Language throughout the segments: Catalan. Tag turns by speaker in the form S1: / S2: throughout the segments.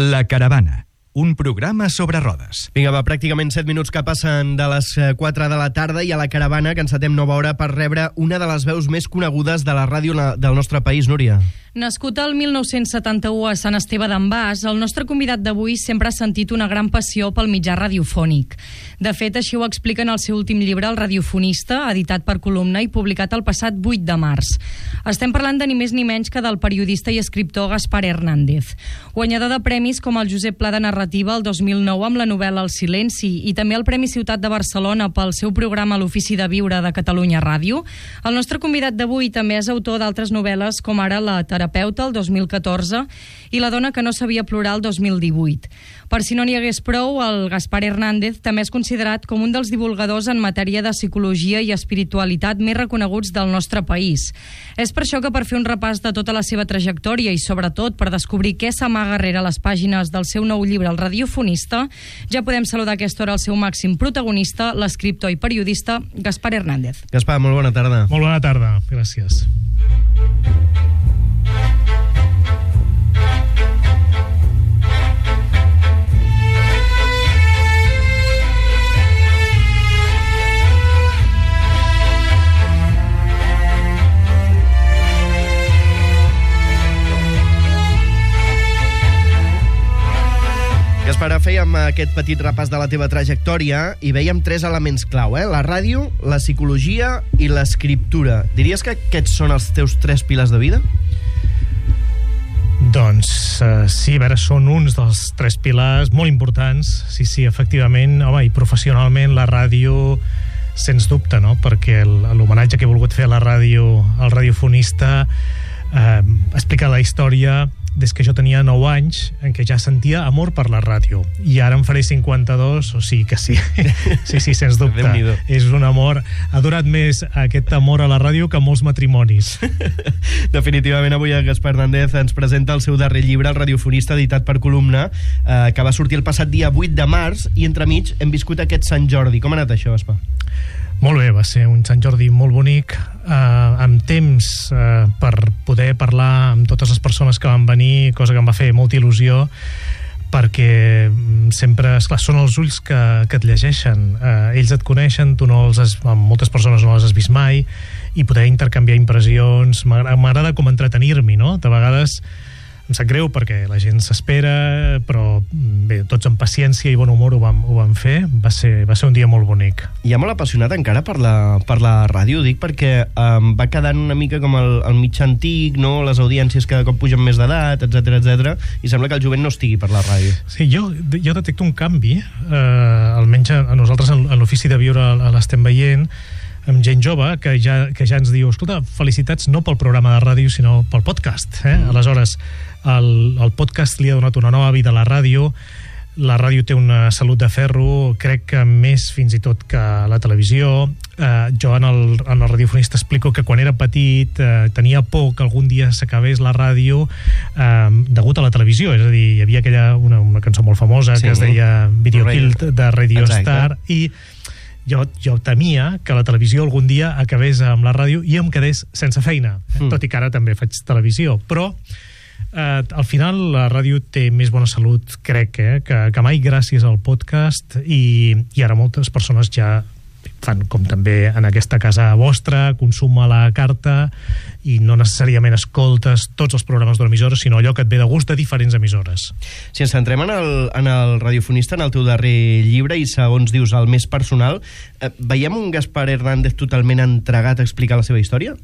S1: La Caravana, un programa sobre rodes.
S2: Vinga, va, pràcticament 7 minuts que passen de les 4 de la tarda i a La Caravana que encetem nova hora per rebre una de les veus més conegudes de la ràdio del nostre país, Núria.
S3: Nascut el 1971 a Sant Esteve d'en Bas, el nostre convidat d'avui sempre ha sentit una gran passió pel mitjà radiofònic. De fet, així ho explica en el seu últim llibre, El radiofonista, editat per Columna i publicat el passat 8 de març. Estem parlant de ni més ni menys que del periodista i escriptor Gaspar Hernández, guanyador de premis com el Josep Pla de Narrativa el 2009 amb la novel·la El silenci i també el Premi Ciutat de Barcelona pel seu programa L'Ofici de Viure de Catalunya Ràdio. El nostre convidat d'avui també és autor d'altres novel·les com ara La terapeuta, el 2014, i La dona que no sabia plorar, el 2018. Per si no n'hi hagués prou, el Gaspar Hernández també és considerat com un dels divulgadors en matèria de psicologia i espiritualitat més reconeguts del nostre país. És per això que per fer un repàs de tota la seva trajectòria i sobretot per descobrir què s'amaga rere les pàgines del seu nou llibre El radiofonista, ja podem saludar a aquesta hora el seu màxim protagonista, l'escriptor i periodista Gaspar Hernández.
S2: Gaspar, molt bona tarda.
S4: Molt bona tarda, gràcies.
S2: Gaspar, fèiem aquest petit repàs de la teva trajectòria i vèiem 3 elements clau, la ràdio, la psicologia i l'escriptura. Diries que aquests són els teus 3 pilars de vida?
S4: Doncs sí, a veure, són uns dels 3 pilars molt importants. Sí, efectivament, home, i professionalment la ràdio, sens dubte, no? Perquè l'homenatge que he volgut fer a la ràdio, al radiofonista, explica la història des que jo tenia 9 anys, en què ja sentia amor per la ràdio. I ara em faré 52, o sigui que sí. Sí, sens dubte. És un amor. Ha durat més aquest amor a la ràdio que molts matrimonis.
S2: Definitivament, avui el Gaspar Hernández ens presenta el seu darrer llibre, El radiofonista, editat per Columna, que va sortir el passat dia 8 de març, i entremig hem viscut aquest Sant Jordi. Com ha anat això, Gaspar?
S4: Molt bé, va ser un Sant Jordi molt bonic, amb temps per poder parlar amb totes les persones que van venir, cosa que em va fer molta il·lusió, perquè sempre, esclar, són els ulls que et llegeixen. Ells et coneixen, tu no moltes persones no les has vist mai, i poder intercanviar impressions. M'agrada com entretenir-m'hi, no? De vegades em sap greu perquè la gent s'espera, però bé, tots amb paciència i bon humor ho vam fer. Va ser un dia molt bonic.
S2: Hi ha molt apassionat encara per la ràdio, dic, perquè va quedant una mica com el mig antic, no? Les audiències cada cop pugen més d'edat, etc, i sembla que el jovent no estigui per la ràdio.
S4: Sí, jo detecto un canvi, almenys a nosaltres en l'Ofici de Viure l'estem veient, amb gent jove que ja ens diu, escolta, felicitats no pel programa de ràdio sinó pel podcast, Aleshores el podcast li ha donat una nova vida a la ràdio té una salut de ferro, crec que més fins i tot que la televisió. Jo en el radiofonista explico que quan era petit tenia por que algun dia s'acabés la ràdio degut a la televisió, és a dir, hi havia una cançó molt famosa que es deia Video Kill de Radio Star, i jo temia que la televisió algun dia acabés amb la ràdio i em quedés sense feina, tot i que ara també faig televisió, però al final la ràdio té més bona salut, crec, que mai, gràcies al podcast, i ara moltes persones ja fan com també en aquesta casa vostra, consum a la carta, i no necessàriament escoltes tots els programes d'una emissora, sinó allò que et ve de gust de diferents emissores.
S2: Si ens centrem en el radiofonista, en el teu darrer llibre, i segons dius el més personal, veiem un Gaspar Hernández totalment entregat a explicar la seva història?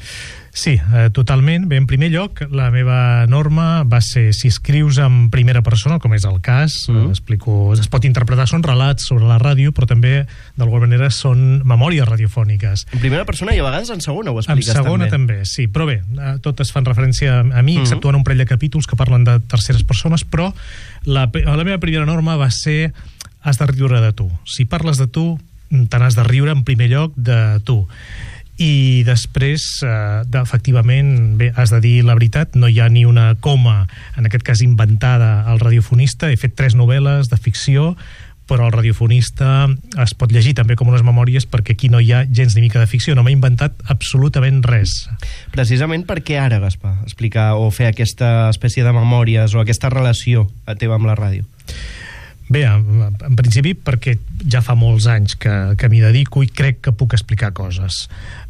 S4: Sí, totalment. Bé, en primer lloc, la meva norma va ser, si escrius en primera persona, com és el cas, explico, es pot interpretar, són relats sobre la ràdio, però també, d'alguna manera, són memòries radiofòniques.
S2: En primera persona i a vegades en segona ho expliques també.
S4: En segona també, sí, però bé, totes fan referència a mi, exceptuant un parell de capítols que parlen de terceres persones, però la meva primera norma va ser, has de riure de tu. Si parles de tu, te n'has de riure en primer lloc de tu. I després, efectivament, bé, has de dir la veritat, no hi ha ni una coma, en aquest cas inventada, al radiofonista. He fet 3 novel·les de ficció, però el radiofonista es pot llegir també com unes memòries, perquè aquí no hi ha gens ni mica de ficció, no m'he inventat absolutament res.
S2: Precisament per què ara, Gaspar, explicar o fer aquesta espècie de memòries o aquesta relació teva amb la ràdio?
S4: Bé, en principi perquè ja fa molts anys que m'hi dedico i crec que puc explicar coses.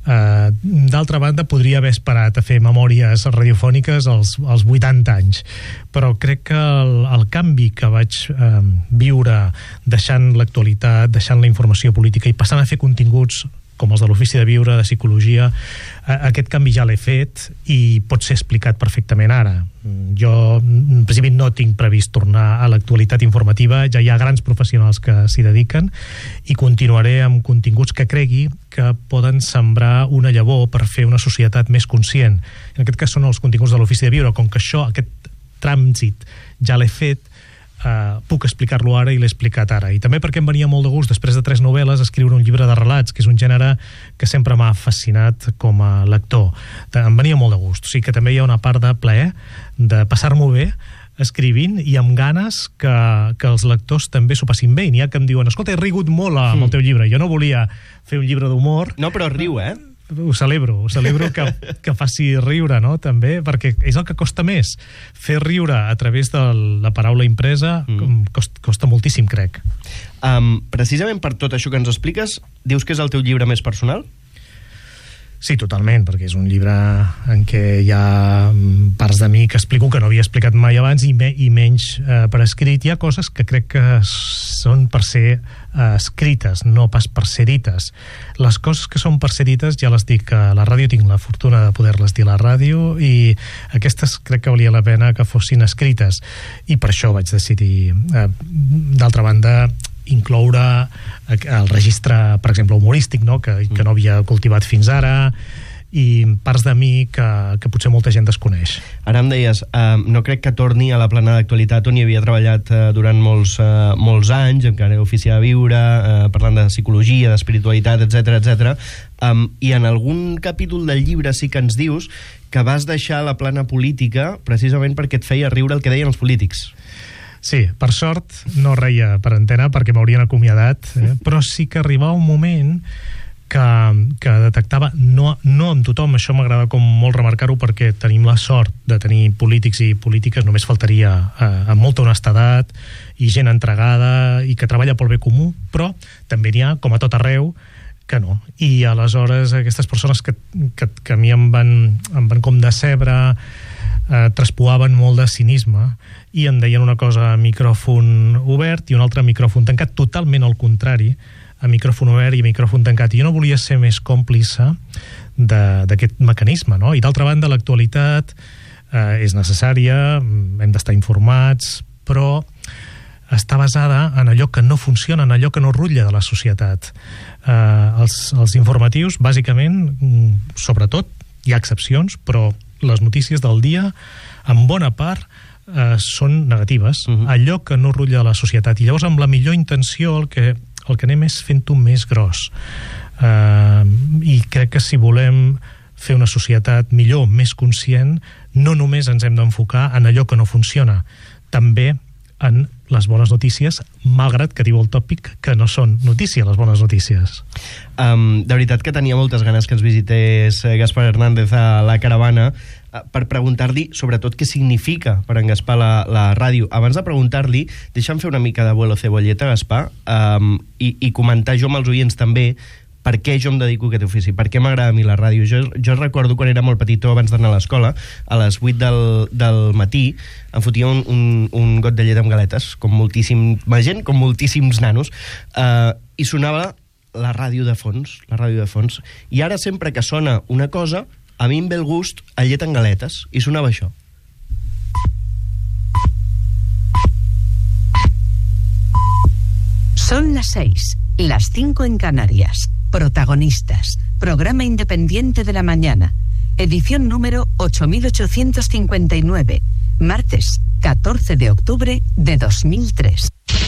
S4: D'altra banda, podria haver esperat a fer memòries radiofòniques als 80 anys, però crec que el canvi que vaig viure deixant l'actualitat, deixant la informació política i passant a fer continguts com els de l'Ofici de Viure, de Psicologia, aquest canvi ja l'he fet i pot ser explicat perfectament ara. Jo, en principi, no tinc previst tornar a l'actualitat informativa, ja hi ha grans professionals que s'hi dediquen i continuaré amb continguts que cregui que poden sembrar una llavor per fer una societat més conscient. En aquest cas són els continguts de l'Ofici de Viure, com que això, aquest trànsit, ja l'he fet, puc explicar-lo ara i l'he explicat ara. I també perquè em venia molt de gust, després de 3 novel·les, escriure un llibre de relats, que és un gènere que sempre m'ha fascinat com a lector. Em venia molt de gust. O sigui que també hi ha una part de plaer, de passar-m'ho bé escrivint i amb ganes que els lectors també s'ho passin bé. I n'hi ha que em diuen, escolta, he rigut molt amb el teu llibre. Jo no volia fer un llibre d'humor.
S2: No, però riu,
S4: Ho celebro que faci riure, no? També, perquè és el que costa més. Fer riure a través de la paraula impresa costa moltíssim, crec.
S2: Precisament per tot això que ens expliques, dius que és el teu llibre més personal?
S4: Sí, totalment, perquè és un llibre en què hi ha parts de mi que explico que no havia explicat mai abans i menys per escrit. Hi ha coses que crec que són per ser escrites, no pas per ser dites. Les coses que són per ser dites ja les dic a la ràdio, tinc la fortuna de poder-les dir a la ràdio i aquestes crec que valia la pena que fossin escrites i per això vaig decidir. D'altra banda, incloure el registre, per exemple, humorístic, no? Que no havia cultivat fins ara i parts de mi que potser molta gent desconeix.
S2: Ara em deies, no crec que torni a la plana d'actualitat on hi havia treballat durant molts anys, encara a Ofici de Viure, parlant de psicologia, d'espiritualitat, etc. I en algun capítol del llibre sí que ens dius que vas deixar la plana política precisament perquè et feia riure el que deien els polítics.
S4: Sí, per sort no reia per antena perquè m'haurien acomiadat, però sí que arribava un moment que detectava, no amb tothom, això m'agrada com molt remarcar-ho perquè tenim la sort de tenir polítics i polítiques, només faltaria amb molta honestedat i gent entregada i que treballa pel bé comú, però també n'hi ha, com a tot arreu, que no. I aleshores aquestes persones que a mi em van com decebre, traspuaven molt de cinisme i em deien una cosa a micròfon obert i una altra a micròfon tancat, totalment al contrari, a micròfon obert i a micròfon tancat. I jo no volia ser més còmplice d'aquest mecanisme, no? I d'altra banda, l'actualitat és necessària, hem d'estar informats, però està basada en allò que no funciona, en allò que no rutlla de la societat. Els informatius, bàsicament, sobretot, hi ha excepcions, però les notícies del dia, en bona part, són negatives. Allò que no rutlla la societat. I llavors, amb la millor intenció, el que anem és fent-ho més gros. I crec que si volem fer una societat millor, més conscient, no només ens hem d'enfocar en allò que no funciona, també en les bones notícies, malgrat que diu el tòpic que no són notícia, les bones notícies.
S2: De veritat que tenia moltes ganes que ens visités Gaspar Hernández a la caravana per preguntar-li sobretot què significa per en Gaspar la ràdio. Abans de preguntar-li, deixa'm fer una mica de vuelo cebolleta, Gaspar, i comentar jo amb els oients també per què jo em dedico a aquest ofici, per què m'agrada a mi la ràdio. Jo recordo quan era molt petitó, abans d'anar a l'escola, a les 8 del matí, em fotia un got de llet amb galetes, com moltíssima gent, com moltíssims nanos, i sonava la ràdio de fons, I ara sempre que sona una cosa, a mi em ve el gust a llet amb galetes, i sonava això.
S5: Son las 6, las 5 en Canarias. Protagonistas. Programa independiente de la mañana. Edición número 8859. Martes, 14 de octubre de 2003.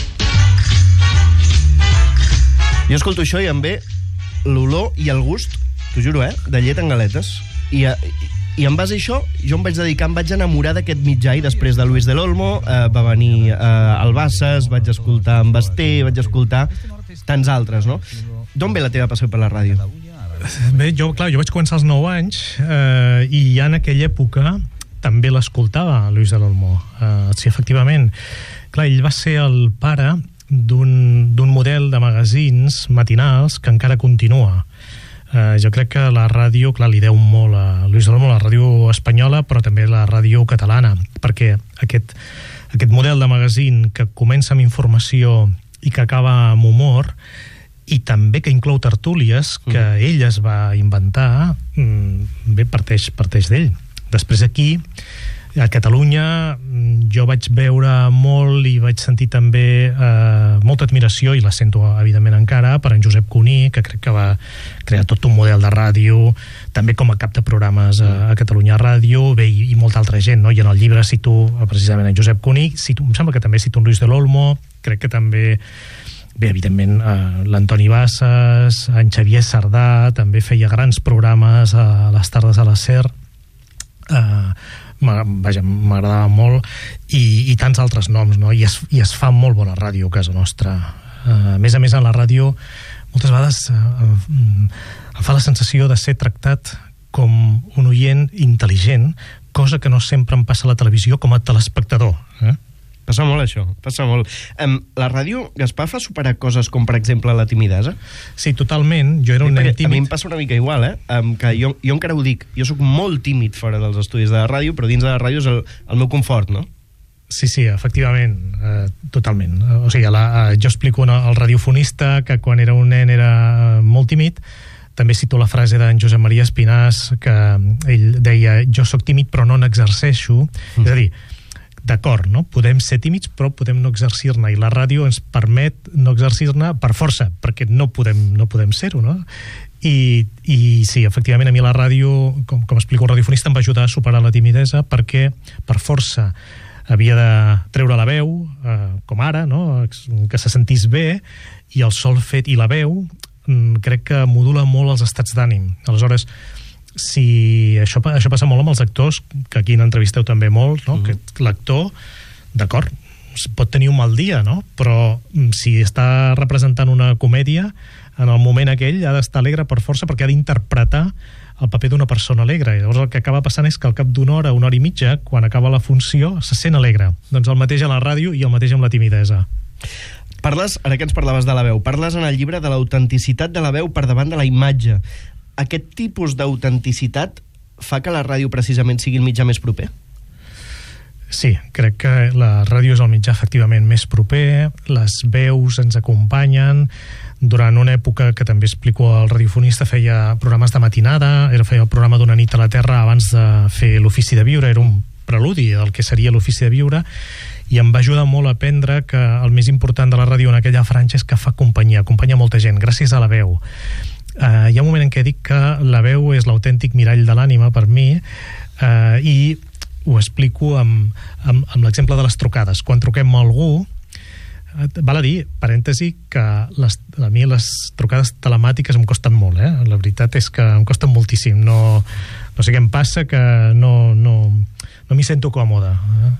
S2: Jo escolto això i em ve l'olor i el gust, t'ho juro, de llet amb galetes. I I en base a això, jo em vaig dedicar, em vaig enamorar d'aquest mitjà, i després de Luis del Olmo va venir Albasses, vaig escoltar en Basté, vaig escoltar tants altres, no? D'on ve la teva passió per la ràdio?
S4: Bé, jo vaig començar als 9 anys i ja en aquella època també l'escoltava, Luis del Olmo. Sí, efectivament. Clar, ell va ser el pare d'un model de magazins matinals que encara continua. Jo crec que la ràdio, clar, li deu molt a Luis del Olmo, la ràdio espanyola, però també la ràdio catalana, perquè aquest model de magazín que comença amb informació i que acaba amb humor, i també que inclou tertúlies que ell es va inventar, bé, parteix d'ell. Després aquí, a Catalunya, jo vaig veure molt i vaig sentir també molta admiració, i la sento evidentment encara, per en Josep Cuní, que crec que va crear tot un model de ràdio, també com a cap de programes a Catalunya Ràdio, bé, i molta altra gent, no? I en el llibre cito precisament en Josep Cuní, em sembla que també cito en Luis del Olmo, crec que també, bé, evidentment, l'Antoni Bassas, en Xavier Sardà, també feia grans programes a les tardes a la SER, m'agradava molt, i tants altres noms, no? I es fa molt bona ràdio a casa nostra. A més, a la ràdio moltes vegades em fa la sensació de ser tractat com un oient intel·ligent, cosa que no sempre em passa a la televisió com a telespectador.
S2: Passa molt això, passa molt. La ràdio, Gaspar, fa superar coses com, per exemple, la timidesa?
S4: Sí, totalment. Jo era un nen tímid.
S2: A mi em passa una mica igual, que jo encara ho dic. Jo sóc molt tímid fora dels estudis de la ràdio, però dins de la ràdio és el meu confort, no?
S4: Sí, efectivament, totalment. O sigui, jo explico al radiofonista que quan era un nen era molt tímid. També cito la frase d'en Josep Maria Espinàs, que ell deia: jo sóc tímid però no n'exerceixo. És a dir, d'acord, no? Podem ser tímids però podem no exercir-ne, i la ràdio ens permet no exercir-ne per força, perquè no podem ser-ho, no? I sí, efectivament, a mi la ràdio, com explico el radiofonista, em va ajudar a superar la timidesa, perquè per força havia de treure la veu, com ara, no? Que se sentís bé, i el sol fet i la veu crec que modula molt els estats d'ànim. Aleshores, si això passa molt amb els actors, que aquí n'entrevisteu també molt, no? Que l'actor, d'acord, pot tenir un mal dia, no? Però si està representant una comèdia, en el moment aquell ha d'estar alegre per força, perquè ha d'interpretar el paper d'una persona alegre. I llavors el que acaba passant és que al cap d'una hora i mitja, quan acaba la funció, se sent alegre. Doncs el mateix a la ràdio i el mateix amb la timidesa.
S2: Parles, ara que ens parlaves de la veu, parles en el llibre de l'autenticitat de la veu per davant de la imatge. Aquest tipus d'autenticitat fa que la ràdio precisament sigui el mitjà més proper?
S4: Sí, crec que la ràdio és el mitjà efectivament més proper, les veus ens acompanyen. Durant una època que també explico, el radiofonista feia programes de matinada, feia el programa d'Una nit a la Terra abans de fer l'Ofici de Viure, era un preludi del que seria l'Ofici de Viure, i em va ajudar molt a aprendre que el més important de la ràdio en aquella franja és que fa companyia, acompanya molta gent, gràcies a la veu. Hi ha un moment en què dic que la veu és l'autèntic mirall de l'ànima per mi, i ho explico amb l'exemple de les trucades. Quan truquem a algú, val a dir, parèntesi, que a mi les trucades telemàtiques em costen molt, la veritat és que em costen moltíssim, no sé què em passa, que no m'hi sento còmode,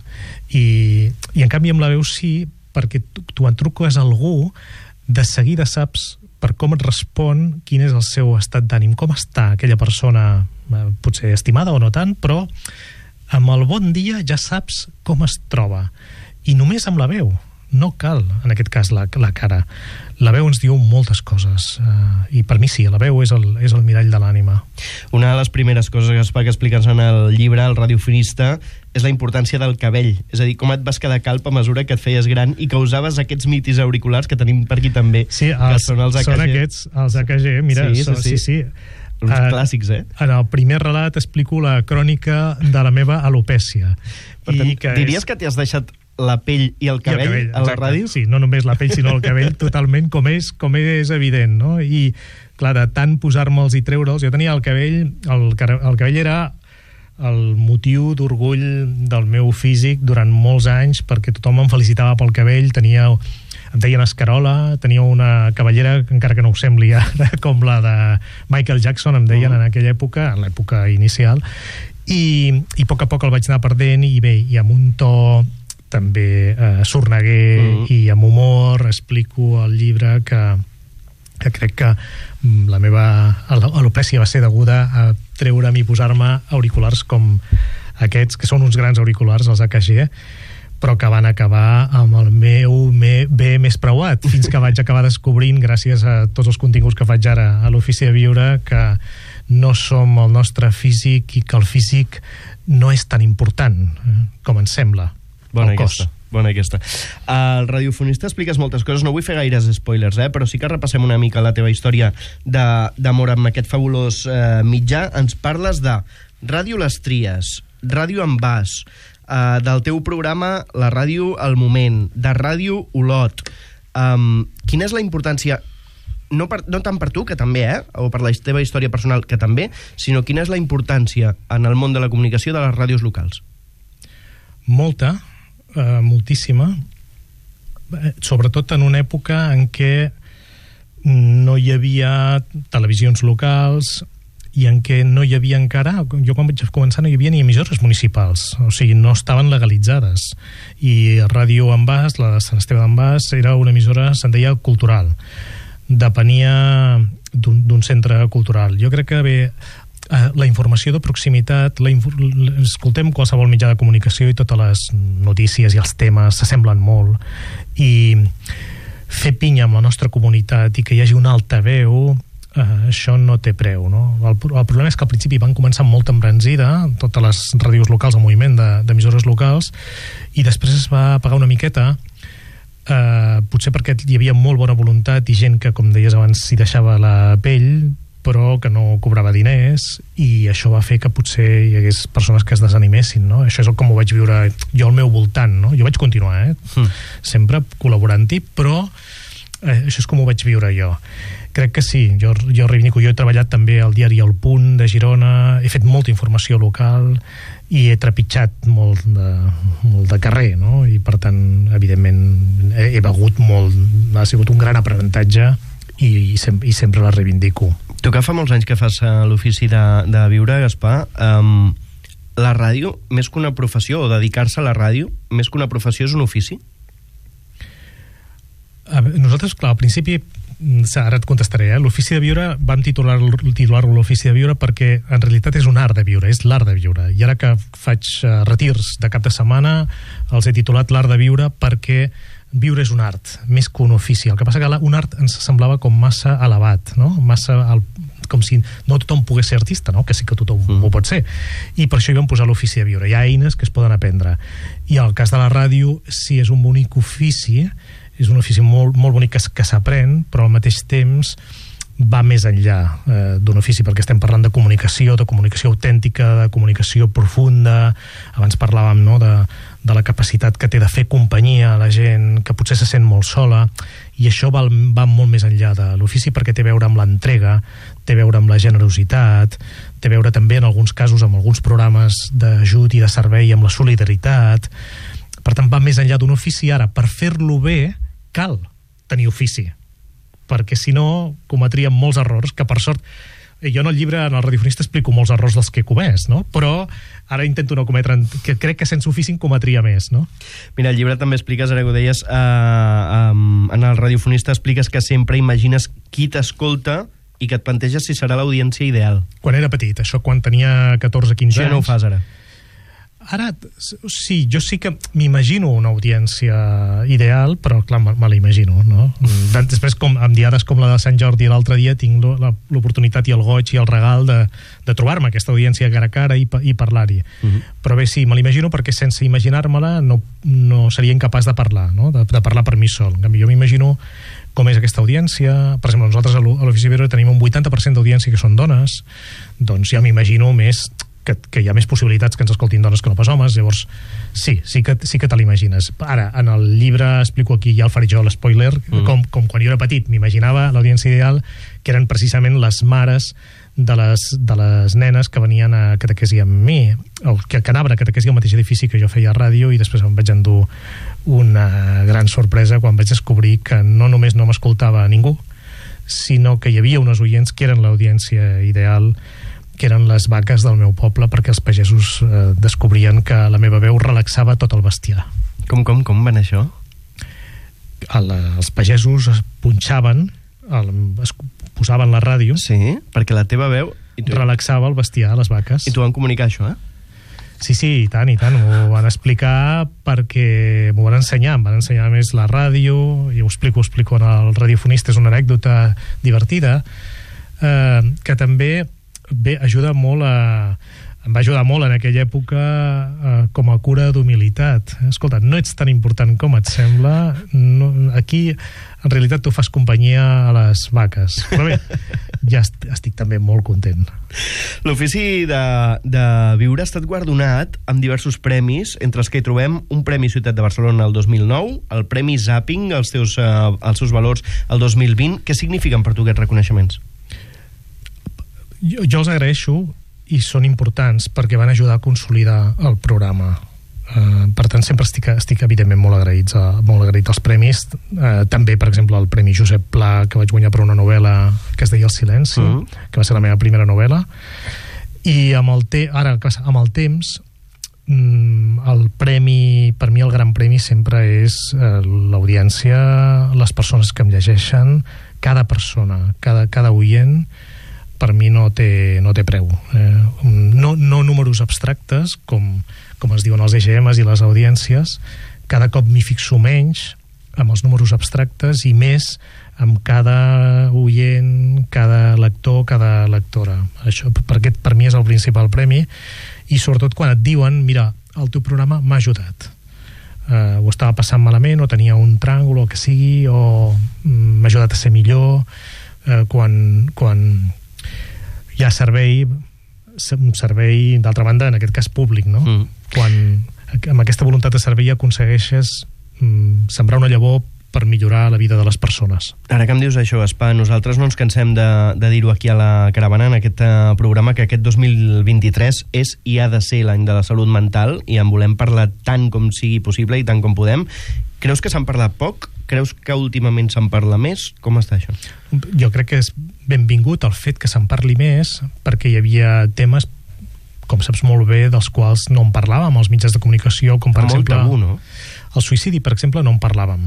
S4: i en canvi amb la veu sí, perquè tu en truques a algú, de seguida saps per com et respon, quin és el seu estat d'ànim, com està aquella persona, potser estimada o no tant, però amb el bon dia ja saps com es troba, i només amb la veu. No cal, en aquest cas, la cara. La veu ens diu moltes coses, i per mi sí, la veu és el mirall de l'ànima. Una
S2: de les primeres coses que expliques en el llibre, El radiofonista, és la importància del cabell. És a dir, com et vas quedar calp a mesura que et feies gran i que usaves aquests mitis auriculars que tenim per aquí també.
S4: Sí, són aquests, els AKG, mira, sí.
S2: Uns clàssics,
S4: En el primer relat explico la crònica de la meva alopècia.
S2: Per tant, diries que t'hi has deixat la pell i el cabell a la ràdio?
S4: Sí, no només la pell, sinó el cabell, totalment, com és evident, no? I, clar, de tant posar-me'ls i treure'ls, jo tenia el cabell, el cabell era el motiu d'orgull del meu físic durant molts anys, perquè tothom em felicitava pel cabell, em deien escarola, tenia una cabellera, encara que no ho sembli ara, com la de Michael Jackson, em deien en aquella època, en l'època inicial, i a poc el vaig anar perdent, i bé, i amb un to també sorneguer i amb humor explico el llibre que crec que la meva alopècia va ser deguda a treure'm i posar-me auriculars com aquests, que són uns grans auriculars, els AKG, però que van acabar amb el meu bé més preuat, fins que vaig acabar descobrint, gràcies a tots els continguts que faig ara a l'Ofici de Viure, que no som el nostre físic i que el físic no és tan important com ens sembla.
S2: Bona aquesta. Al radiofonista expliques moltes coses, no vull fer gaires spoilers, però sí que repassem una mica la teva història d'amor amb aquest fabulós mitjà. Ens parles de Ràdio Les Tries, Ràdio Envàs, del teu programa La Ràdio al Moment, de Ràdio Olot. Quina és la importància, no tant per tu, que també, o per la teva història personal, que també, sinó quina és la importància en el món de la comunicació de les ràdios locals?
S4: Moltíssima, sobretot en una època en què no hi havia televisions locals i en què no hi havia encara, jo quan vaig començar no hi havia ni emissores municipals, o sigui, no estaven legalitzades, i Ràdio Envàs, la de Sant Esteve d'Envàs, era una emissora, se'n deia cultural, depenia d'un centre cultural. Jo crec que bé, la informació de proximitat, escoltem qualsevol mitjà de comunicació i totes les notícies i els temes s'assemblen molt, i fer pinya amb la nostra comunitat i que hi hagi un altaveu, això no té preu, no? El problema és que al principi van començar amb molta embranzida, totes les ràdios locals, el moviment d'emissores locals, i després es va apagar una miqueta, potser perquè hi havia molt bona voluntat i gent que, com deies abans, s'hi deixava la pell, però que no cobrava diners, i això va fer que potser hi hagués persones que es desanimessin, no? Això és com ho vaig viure jo al meu voltant, no? Jo vaig continuar, sempre col·laborant-hi, però això és com ho vaig viure jo. Crec que sí, jo reivindico, jo he treballat també al diari El Punt de Girona, he fet molta informació local i he trepitjat molt de carrer, no? I per tant, evidentment, he begut molt, ha sigut un gran aprenentatge i sempre la reivindico.
S2: Tu que fa molts anys que fas l'ofici de viure, Gaspar, la ràdio, més que una professió, o dedicar-se a la ràdio, més que una professió, és un ofici?
S4: Nosaltres, clar, al principi, ara et contestaré, l'ofici de viure vam titular-lo l'ofici de viure perquè en realitat és un art de viure, és l'art de viure, i ara que faig retirs de cap de setmana els he titulat l'art de viure perquè viure és un art, més que un ofici. El que passa que un art ens semblava com massa elevat, no? Com si no tothom pogués ser artista, no? Que sí que tothom ho pot ser. I per això hi vam posar l'ofici de viure. Hi ha eines que es poden aprendre. I el cas de la ràdio, sí, és un bonic ofici, és un ofici molt, molt bonic que s'aprèn, però al mateix temps va més enllà d'un ofici, perquè estem parlant de comunicació autèntica, de comunicació profunda. Abans parlàvem, no?, de la capacitat que té de fer companyia a la gent, que potser se sent molt sola, i això va molt més enllà de l'ofici, perquè té a veure amb l'entrega, té a veure amb la generositat, té a veure també en alguns casos amb alguns programes d'ajut i de servei amb la solidaritat. Per tant, va més enllà d'un ofici. Ara, per fer-lo bé cal tenir ofici, perquè si no cometríem molts errors, que per sort jo en el llibre, en el radiofonista, explico molts errors dels que he comès, no? Però ara intento no cometre, que crec que sense ofici en cometria més, no?
S2: Mira, al llibre també expliques, ara que ho deies, en el radiofonista expliques que sempre imagines qui t'escolta i que et planteges si serà l'audiència ideal.
S4: Quan era petit, això quan tenia 14-15 anys.
S2: Ja no ho fas ara.
S4: Ara, sí, jo sí que m'imagino una audiència ideal, però clar, me la imagino, no? Després, amb diades com la de Sant Jordi l'altre dia, tinc l'oportunitat i el goig i el regal de trobar-me aquesta audiència cara a cara i parlar-hi. Però bé, sí, me l'imagino perquè sense imaginar-me-la no seria incapaç de parlar, no? De parlar per mi sol. En canvi, jo m'imagino com és aquesta audiència. Per exemple, nosaltres a l'Ofici de Viure tenim un 80% d'audiència que són dones, doncs ja m'imagino més que hi ha més possibilitats que ens escoltin dones que no pas homes. Llavors sí que te l'imagines. Ara, en el llibre explico aquí, ja el faré jo, l'espoiler, com quan jo era petit m'imaginava l'audiència ideal, que eren precisament les mares de les nenes que venien a catequesi amb mi, o que anaven a catequesi al mateix edifici que jo feia a ràdio, i després em vaig endur una gran sorpresa quan vaig descobrir que no només no m'escoltava ningú, sinó que hi havia unes oients que eren l'audiència ideal que eren les vaques del meu poble, perquè els pagesos descobrien que la meva veu relaxava tot el bestiar.
S2: Com van això?
S4: Els pagesos es punxaven, es posaven la ràdio,
S2: Sí, perquè la teva veu...
S4: relaxava el bestiar, les vaques.
S2: I t'ho van comunicar, això,
S4: Sí, i tant, m'ho van explicar perquè m'ho van ensenyar, em van ensenyar més la ràdio, i ho explico en el radiofonista, és una anècdota divertida, que també ajuda molt em va ajudar molt en aquella època com a cura d'humilitat. Escolta, no ets tan important com et sembla, aquí en realitat tu fas companyia a les vaques, però bé, ja estic també molt content.
S2: L'Ofici de Viure ha estat guardonat amb diversos premis, entre els que hi trobem un Premi Ciutat de Barcelona el 2009, el Premi Zapping, els seus valors el 2020. Què signifiquen per tu aquests reconeixements?
S4: Jo els agraeixo i són importants perquè van ajudar a consolidar el programa. Per tant, sempre estic evidentment molt agraït als premis. També, per exemple, el Premi Josep Pla, que vaig guanyar per una novel·la que es deia El silenci, que va ser la meva primera novel·la. I amb el temps, el premi, per mi el gran premi sempre és l'audiència, les persones que em llegeixen, cada persona, cada oient, per mi no té preu. No números abstractes, com es diuen els EGMs i les audiències. Cada cop m'hi fixo menys amb els números abstractes i més amb cada oient, cada lector, cada lectora. Això per mi és el principal premi, i sobretot quan et diuen, mira, el teu programa m'ha ajudat. Ho estava passant malament, o tenia un tràngol, o el que sigui, o m'ha ajudat a ser millor. Quan hi ha un servei, d'altra banda, en aquest cas públic, no? Quan amb aquesta voluntat de servei aconsegueixes sembrar una llavor per millorar la vida de les persones.
S2: Ara que em dius això, Gaspar, nosaltres no ens cansem de dir-ho aquí a la Caravana, en aquest programa, que aquest 2023 és i ha de ser l'any de la salut mental, i en volem parlar tant com sigui possible i tant com podem. Creus que se'n parla poc? Creus que últimament se'n parla més? Com està això?
S4: Jo crec que és benvingut el fet que se'n parli més, perquè hi havia temes, com saps molt bé, dels quals no en parlàvem als mitjans de comunicació, com per exemple...
S2: Molt tabú, no?
S4: El suïcidi, per exemple, no en parlàvem.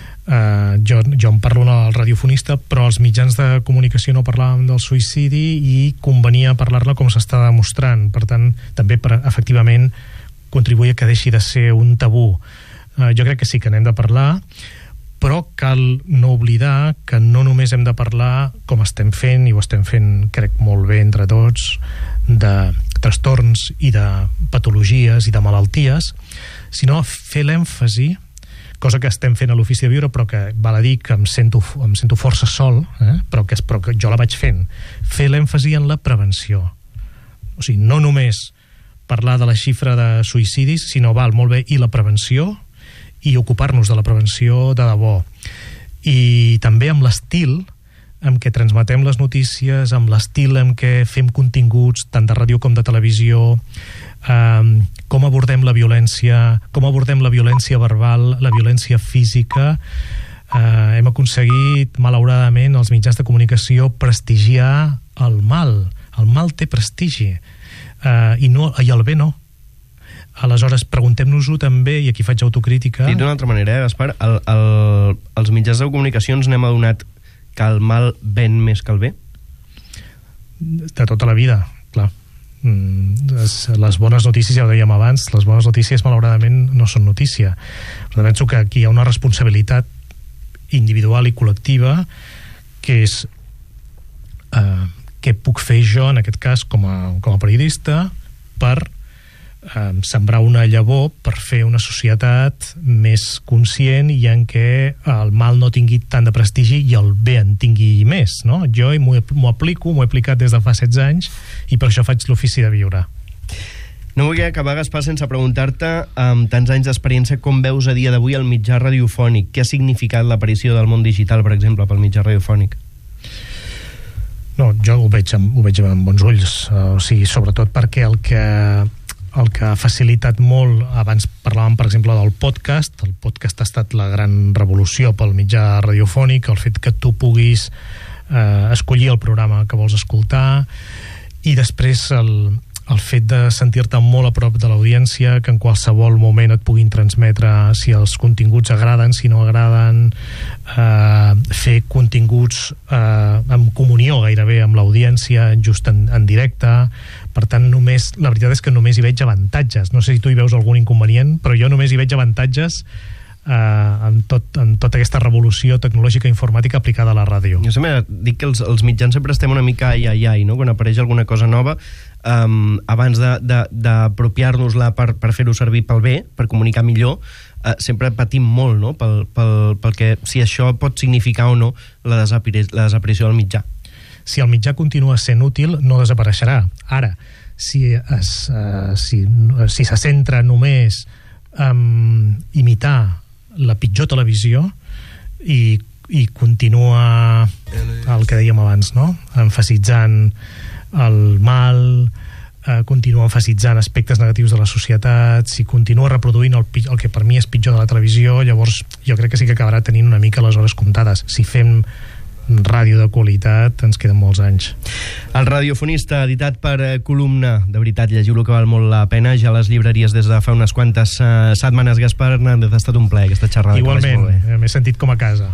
S4: Jo en parlo al radiofonista, però els mitjans de comunicació no parlàvem del suïcidi i convenia parlar-ne com s'està demostrant. Per tant, també efectivament contribuir que deixi de ser un tabú. Jo crec que sí que n'hem de parlar, però cal no oblidar que no només hem de parlar, com estem fent, i ho estem fent, crec, molt bé entre tots, de trastorns i de patologies i de malalties, sinó fer l'èmfasi, cosa que estem fent a l'Ofici de Viure, però que val a dir que em sento força sol, però que jo la vaig fent. Fer l'èmfasi en la prevenció. O sigui, no només parlar de la xifra de suïcidis, sinó molt bé, i la prevenció, i ocupar-nos de la prevenció de debò. I també amb l'estil amb què transmetem les notícies, amb l'estil amb què fem continguts, tant de ràdio com de televisió, com abordem la violència verbal, la violència física. Hem aconseguit, malauradament, els mitjans de comunicació prestigiar el mal. El mal té prestigi, i el bé no. Aleshores, preguntem-nos-ho també, i aquí faig autocrítica...
S2: Dit d'una altra manera, Gaspar, els mitjans de comunicació ens n'hem adonat que el mal ven més que el bé?
S4: De tota la vida, clar. Les bones notícies, ja ho dèiem abans, les bones notícies malauradament no són notícia. Però penso que aquí hi ha una responsabilitat individual i col·lectiva, que és què puc fer jo, en aquest cas, com a periodista, per sembrar una llavor, per fer una societat més conscient i en què el mal no tingui tant de prestigi i el bé en tingui més, no? Jo m'ho he aplicat des de fa 16 anys, i per això faig l'Ofici de Viure.
S2: No vull acabar, Gaspar, sense preguntar-te, amb tants anys d'experiència, com veus a dia d'avui el mitjà radiofònic? Què ha significat l'aparició del món digital, per exemple, pel mitjà radiofònic?
S4: No, jo ho veig amb bons ulls, o sigui, sobretot perquè el que ha facilitat molt, abans parlàvem, per exemple, del podcast. El podcast ha estat la gran revolució pel mitjà radiofònic, el fet que tu puguis escollir el programa que vols escoltar, I després el fet de sentir-te molt a prop de l'audiència, que en qualsevol moment et puguin transmetre si els continguts agraden, si no agraden, fer continguts en comunió gairebé amb l'audiència, just en directe. Per tant, la veritat és que només hi veig avantatges. No sé si tu hi veus algun inconvenient, però jo només hi veig avantatges en tota aquesta revolució tecnològica informàtica aplicada a la ràdio.
S2: Jo sempre dic que els mitjans sempre estem una mica ai, no? Quan apareix alguna cosa nova, abans d'apropiar-nos-la per fer-ho servir pel bé, per comunicar millor, sempre patim molt, no? Pel que, si això pot significar o no la desaparició del mitjà.
S4: Si el mitjà continua sent útil, no desapareixerà. Ara, si se centra només en imitar la pitjor televisió i continua el que dèiem abans, no? Emfasitzant el mal, continua emfasitzant aspectes negatius de la societat, si continua reproduint el que per mi és pitjor de la televisió, llavors jo crec que sí que acabarà tenint una mica les hores comptades. Si fem ràdio de qualitat, ens queden molts anys.
S2: El radiofonista, editat per Columna. De veritat, llegiu-lo, que val molt la pena. Ja a les llibreries des de fa unes quantes setmanes. Gaspar Hernández, ha estat un plaer aquesta xerrada.
S4: Igualment, m'he sentit com a casa.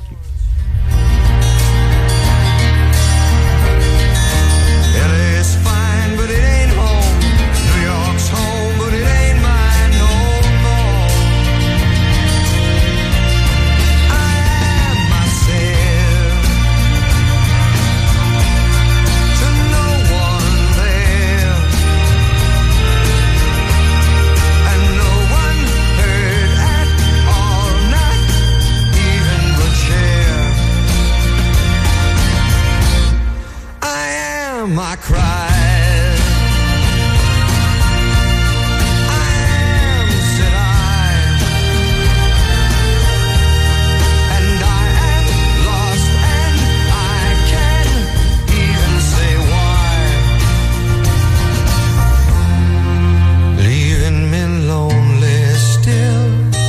S6: My cries, I am, said I, and I am lost, and I can't even say why, leaving me lonely still.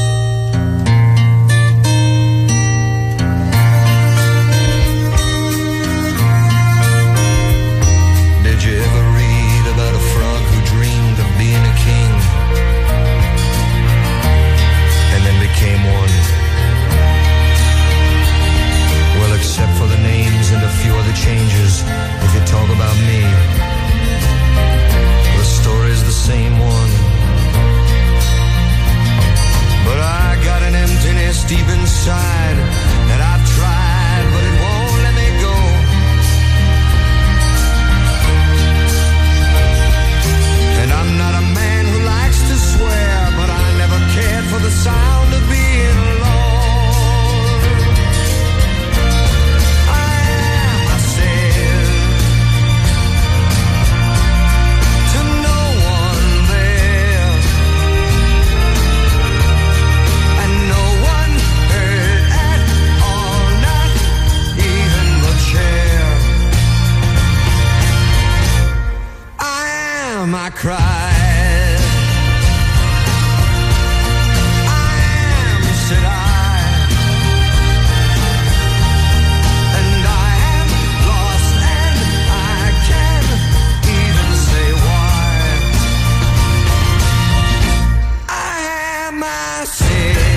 S6: Except for the names and a few other changes, if you talk about me, the story's the same one. But I got an emptiness deep inside that I've tried, but it won't let me go. And I'm not a man who likes to swear, but I never cared for the sound of being alone. I cried, I am, said I, and I am lost, and I can't even say why. I am, I said.